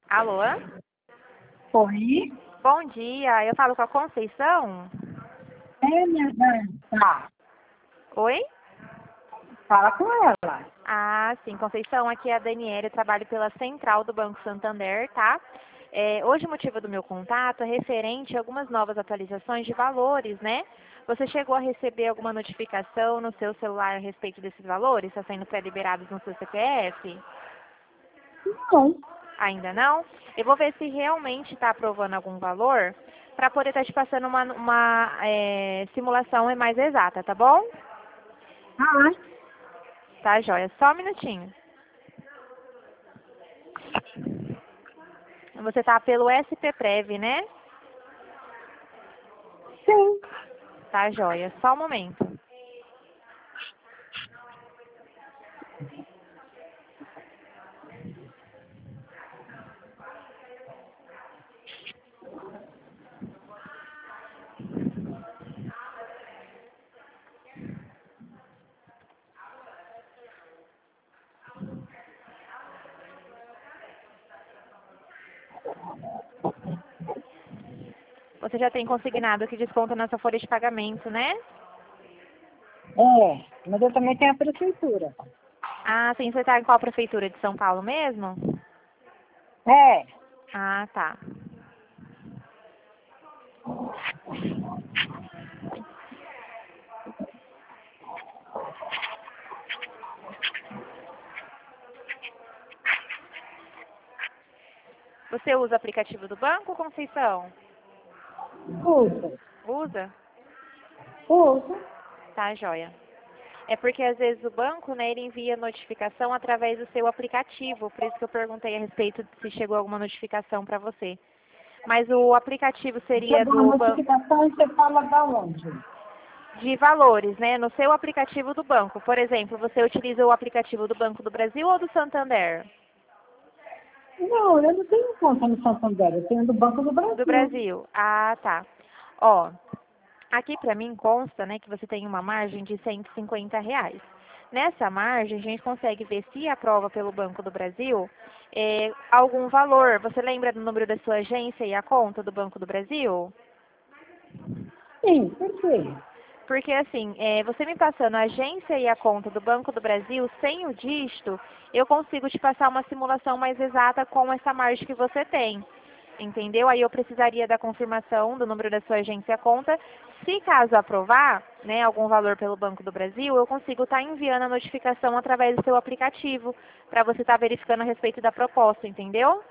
Alô? Oi? Bom dia, eu falo com a Conceição? É, minha mãe. Tá. Oi? Fala com ela. Ah, sim, Conceição, aqui é a Daniela, eu trabalho pela Central do Banco Santander, tá? Hoje o motivo do meu contato é referente a algumas novas atualizações de valores, né? Você chegou a receber alguma notificação no seu celular a respeito desses valores? Está sendo pré-liberados no seu CPF? Não. Ainda não? Eu vou ver se realmente está aprovando algum valor para poder estar te passando uma simulação mais exata, tá bom? Ah, Tá, joia. Só um minutinho. Você tá pelo SPPrev, né? sim. Tá, joia. Só um momento. Você já tem consignado que desconta na sua folha de pagamento, né? É, mas eu também tenho a prefeitura. Ah, sim. Você tá em qual prefeitura de São Paulo mesmo? É. Ah, tá. Você usa o aplicativo do banco, Conceição? Usa. Usa? Usa. Tá, joia. É porque às vezes o banco, né, ele envia notificação através do seu aplicativo, por isso que eu perguntei a respeito de se chegou alguma notificação para você. Mas o aplicativo seria Chegou uma do banco notificação e você fala da onde? de valores, né, no seu aplicativo do banco. Por exemplo, você utiliza o aplicativo do Banco do Brasil ou do Santander? Não, eu não tenho conta no Santander, eu tenho do Banco do Do Brasil. Brasil. Ah, tá. Ó, aqui para mim consta, né, que você tem uma margem de R$ 150. Nessa margem, a gente consegue ver se aprova pelo Banco do Brasil algum valor. Você lembra do número da sua agência e a conta do Banco do Brasil? Sim, por quê? Porque assim, você me passando a agência e a conta do Banco do Brasil sem o dígito, eu consigo te passar uma simulação mais exata com essa margem que você tem. Entendeu? Aí eu precisaria da confirmação do número da sua agência e a conta. Se caso aprovar, né, algum valor pelo Banco do Brasil, eu consigo estar enviando a notificação através do seu aplicativo, para você estar verificando a respeito da proposta, entendeu?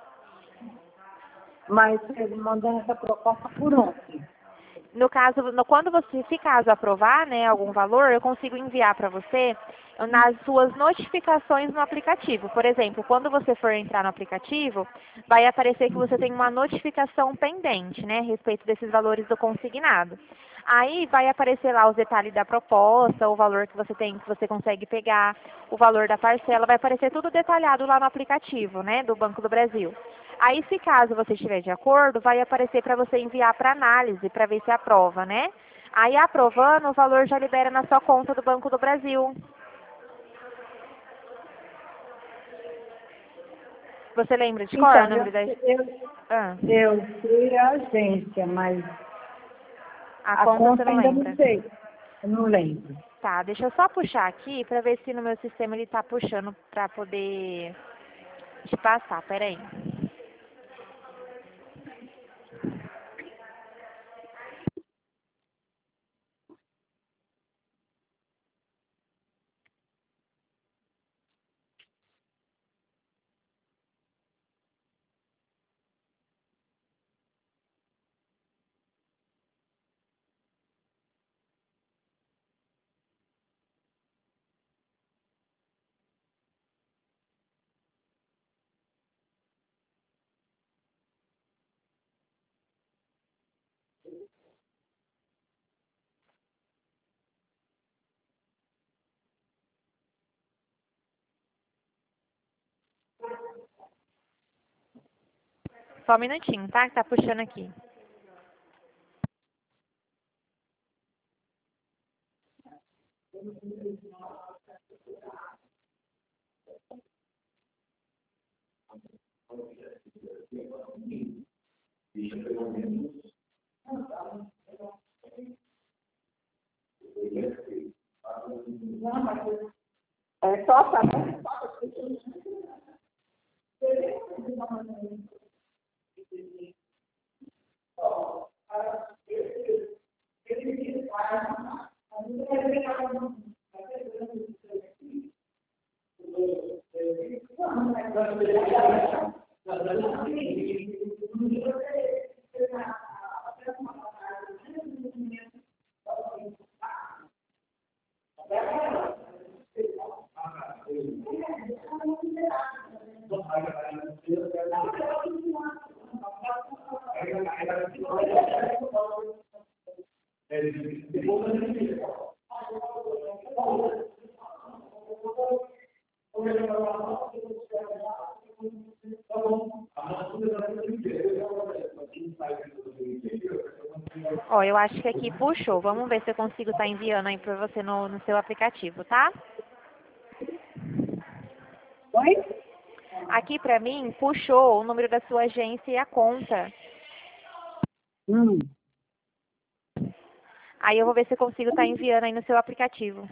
Mas ele mandou essa proposta por onde? No caso, quando você, se caso aprovar, né, algum valor, eu consigo enviar para você nas suas notificações no aplicativo. Por exemplo, quando você for entrar no aplicativo, vai aparecer que você tem uma notificação pendente, né, a respeito desses valores do consignado. Aí vai aparecer lá os detalhes da proposta, o valor que você tem, que você consegue pegar, o valor da parcela, vai aparecer tudo detalhado lá no aplicativo, né, do Banco do Brasil. Aí, se caso você estiver de acordo, vai aparecer para você enviar para análise, para ver se aprova, né? Aí, aprovando, o valor já libera na sua conta do Banco do Brasil. Você lembra de qual é o Então, número da... Ah, eu sei a agência, mas a a conta você conta não ainda não lembra. sei. Eu não lembro. Tá, deixa eu só puxar aqui para ver se no meu sistema ele tá puxando para poder te passar. Pera aí. Só um minutinho, tá? Que tá puxando aqui. É só saber. Ó, eu acho que aqui puxou. Vamos ver se eu consigo estar enviando aí para você no seu aplicativo, tá? Oi? Aqui para mim puxou o número da sua agência e a conta. Hum. Aí eu vou ver se eu consigo estar enviando aí no seu aplicativo.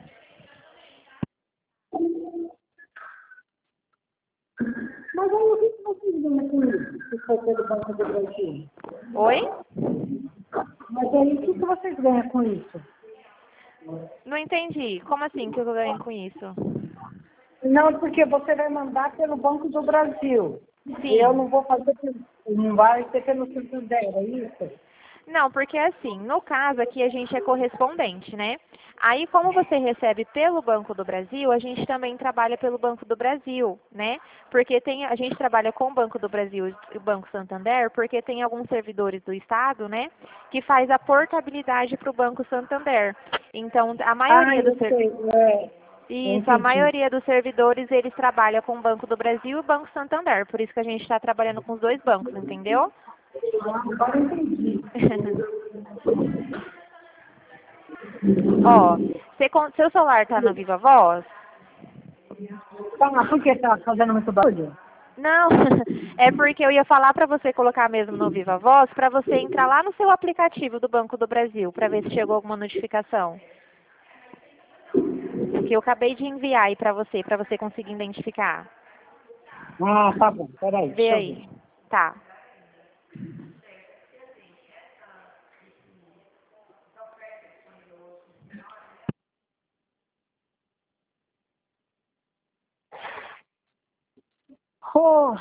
Mas aí o que vocês ganham com isso? Se for pelo Banco do Brasil? Oi? Mas aí o que vocês ganham com isso? Não entendi. Como assim que eu ganho com isso? Não, porque você vai mandar pelo Banco do Brasil. Sim. E eu não vou fazer, não vai ser pelo Santander, é isso? Não, porque assim, no caso aqui a gente é correspondente, né? Aí como você recebe pelo Banco do Brasil, a gente também trabalha pelo Banco do Brasil, né? Porque a gente trabalha com o Banco do Brasil e o Banco Santander, porque tem alguns servidores do Estado, né? Que faz a portabilidade para o Banco Santander. Então, a maioria dos Eu sei, eu Isso, a entendi. maioria dos servidores, eles trabalham com o Banco do Brasil e o Banco Santander. Por isso que a gente está trabalhando com os dois bancos, entendeu? Agora eu entendi. Ó, seu celular tá no Viva Voz? Tá, por que tá fazendo muito barulho? Não, é porque eu ia falar para você colocar mesmo no Viva Voz, para você entrar lá no seu aplicativo do Banco do Brasil, para ver se chegou alguma notificação. Que eu acabei de enviar aí para você conseguir identificar. Ah, tá bom, peraí, Vê deixa eu ver. aí. Tá. Oh.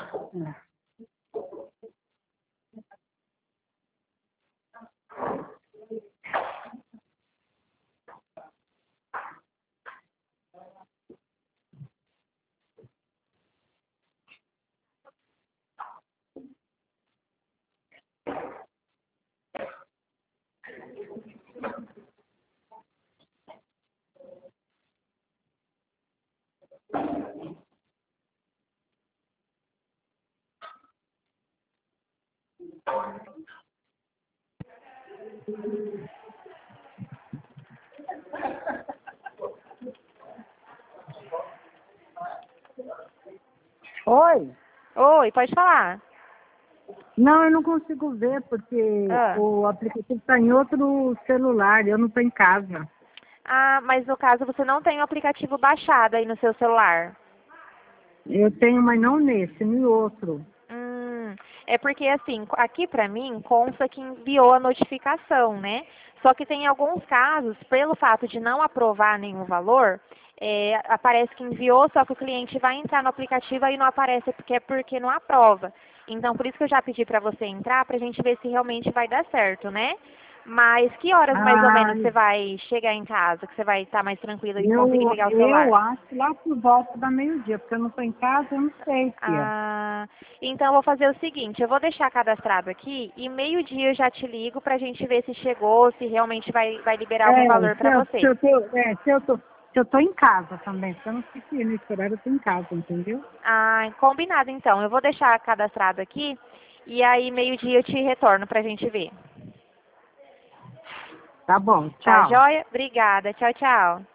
Oi? Oi, pode falar. Não, eu não consigo ver porque Ah. o aplicativo está em outro celular, eu não estou em casa. Ah, mas no caso você não tem o aplicativo baixado aí no seu celular. Eu tenho, mas não nesse, no outro. É porque assim, aqui pra mim consta que enviou a notificação, né? Só que tem alguns casos, pelo fato de não aprovar nenhum valor, aparece que enviou, só que o cliente vai entrar no aplicativo e não aparece porque não aprova. Então, por isso que eu já pedi pra você entrar, pra gente ver se realmente vai dar certo, né? Mas que horas mais ou Ah, menos você vai chegar em casa, que você vai estar mais tranquila e conseguir eu, ligar o eu celular? acho lá por volta da meio-dia, porque eu não estou em casa, eu não sei, tia. Ah, então eu vou fazer o seguinte, eu vou deixar cadastrado aqui e meio-dia eu já te ligo pra gente ver se chegou, se realmente vai liberar algum valor Se pra eu, se você. eu tô, se eu tô em casa também, porque eu não fiquei nesse horário, eu tô em casa, entendeu? Ah, combinado então. Eu vou deixar cadastrado aqui e aí meio-dia eu te retorno pra gente ver. Tá bom, Tá tchau. joia? Obrigada. Tchau, tchau.